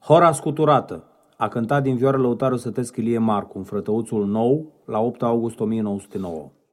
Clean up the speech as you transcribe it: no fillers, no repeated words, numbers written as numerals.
Hora scuturată. A cântat din vioară Lăutaru Sătescu Ilie Marcu, în Frătăuțul Nou, la 8 august 1909.